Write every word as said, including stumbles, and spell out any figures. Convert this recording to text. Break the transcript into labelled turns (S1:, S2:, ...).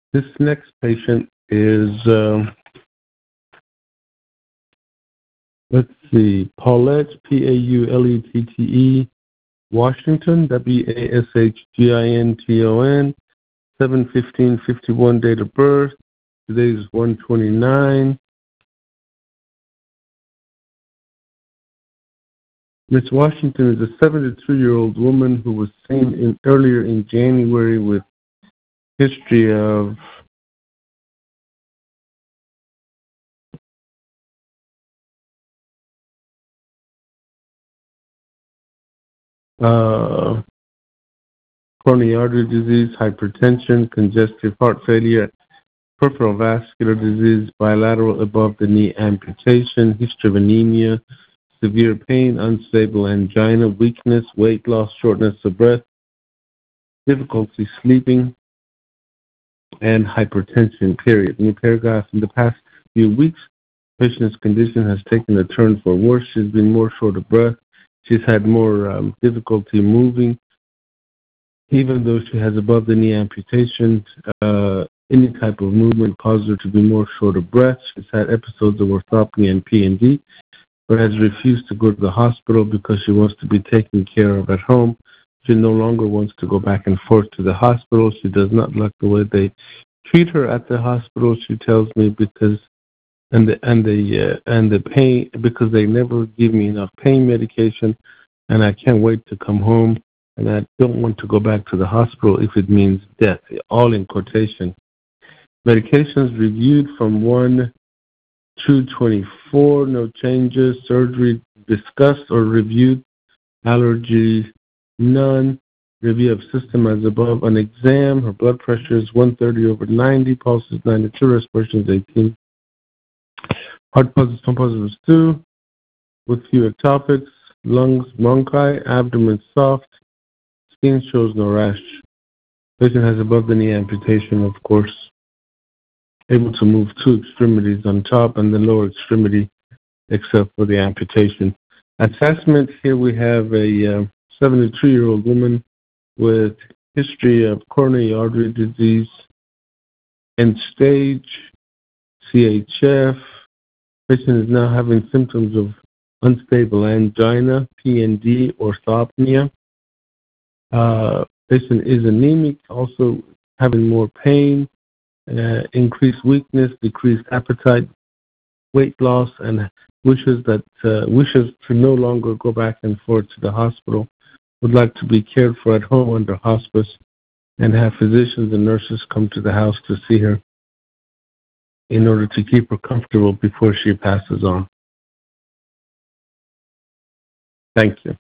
S1: This next patient is, um, let's see, Paulette, P A U L E T T E, Washington, W A S H G I N T O N, seven fifteen fifty-one date of birth. Today is one twenty-nine. Miss Washington is a seventy-three-year-old woman who was seen in, earlier in January with history of uh, coronary artery disease, hypertension, congestive heart failure, peripheral vascular disease, bilateral above-the-knee amputation, history of anemia, severe pain, unstable angina, weakness, weight loss, shortness of breath, difficulty sleeping, and hypertension, period. New paragraph. In the past few weeks, patient's condition has taken a turn for worse. She's been more short of breath. She's had more um, difficulty moving. Even though she has above-the-knee amputation, uh, any type of movement causes her to be more short of breath. She's had episodes of orthopnea and P and D, but has refused to go to the hospital because she wants to be taken care of at home. She no longer wants to go back and forth to the hospital. She does not like the way they treat her at the hospital, she tells me, because and the and the uh, and the pain, because they never give me enough pain medication, and I can't wait to come home, and I don't want to go back to the hospital if it means death. All in quotation. Medications reviewed from one two twenty-four, no changes. Surgery discussed or reviewed. Allergy, none. Review of system as above. An exam, her blood pressure is one thirty over ninety, pulse is ninety-two, respiration is eighteen. Heart positive, some positives two, with few ectopics, lungs, bronchi, abdomen soft, skin shows no rash. Patient has above the knee amputation, of course. Able to move two extremities on top and the lower extremity, except for the amputation. Assessment, here we have a uh, seventy-two-year-old woman with history of coronary artery disease, end stage, C H F. Patient is now having symptoms of unstable angina, P and D, orthopnea. Uh, patient is anemic, also having more pain, uh, increased weakness, decreased appetite, weight loss, and wishes that uh, wishes to no longer go back and forth to the hospital. Would like to be cared for at home under hospice, and have physicians and nurses come to the house to see her in order to keep her comfortable before she passes on. Thank you.